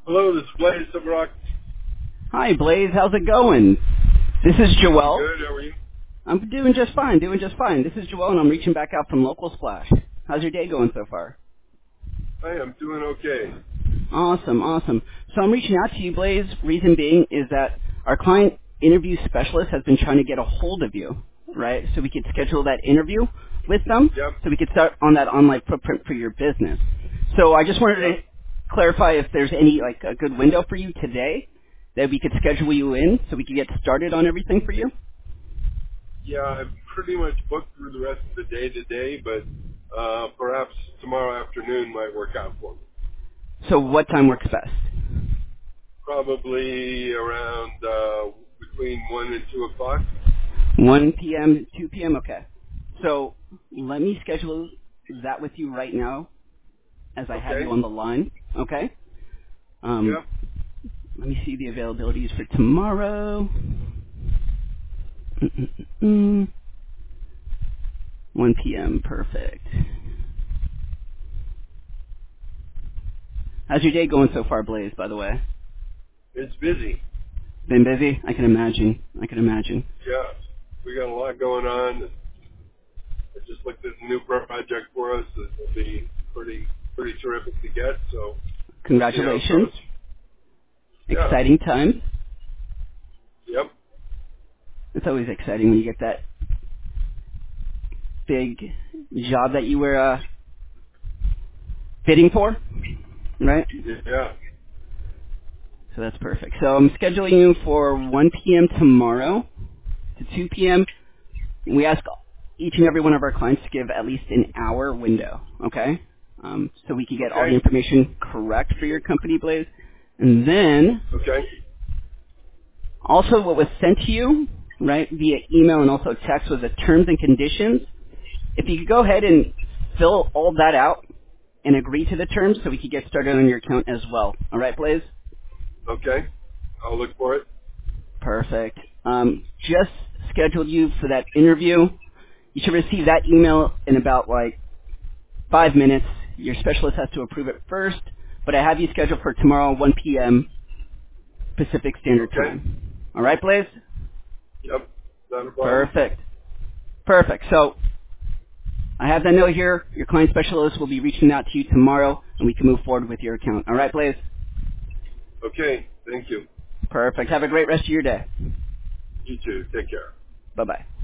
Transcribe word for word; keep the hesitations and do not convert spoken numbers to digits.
Hello, this is Blaze Subrock. Hi, Blaze. How's it going? This is Doing Joel. good. How are you? I'm doing just fine, doing just fine. This is Joel, and I'm reaching back out from Local Splash. How's your day going so far? I am doing okay. Awesome, awesome. So I'm reaching out to you, Blaze. Reason being is that our client interview specialist has been trying to get a hold of you, right? So we could schedule that interview with them, Yep. so we could start on that online footprint for your business. So I just wanted to Yep. clarify if there's any, like, a good window for you today that we could schedule you in so we could get started on everything for you. Yeah, I'm pretty much booked through the rest of the day today, but uh, perhaps tomorrow afternoon might work out for me. So what time works best? Probably around uh, between one and two o'clock. one p.m., two p.m.? Okay. So let me schedule that with you right now as I have you Okay. on the line. Okay? Um, Yep. let me see the availabilities for tomorrow. Mm-mm-mm. one p.m. Perfect. How's your day going so far, Blaze, by the way? It's busy. Been busy? I can imagine. I can imagine. Yeah. We got a lot going on. I just looked at a new project for us that will be pretty pretty terrific to get. So we'll see how it Congratulations. goes. Yeah. Exciting times. Yep. It's always exciting when you get that big job that you were uh, bidding for, right? Yeah. So that's perfect. So I'm scheduling you for one p.m. tomorrow to two p.m. We ask each and every one of our clients to give at least an hour window, okay? Um, so we can get all the Okay. information correct for your company, Blaze. And then Okay. also what was sent to you, right, via email and also text was the terms and conditions. If you could go ahead and fill all that out and agree to the terms so we could get started on your account as well. All right, Blaze? Okay. I'll look for it. Perfect. Um, just scheduled you for that interview. You should receive that email in about like five minutes. Your specialist has to approve it first, but I have you scheduled for tomorrow, one p.m. Pacific Standard Okay. Time. All right, Blaze? Yep. Not a problem. Perfect. Perfect. So I have that note here. Your client specialist will be reaching out to you tomorrow, and we can move forward with your account. All right, Blaze? Okay. Thank you. Perfect. Have a great rest of your day. You too. Take care. Bye-bye.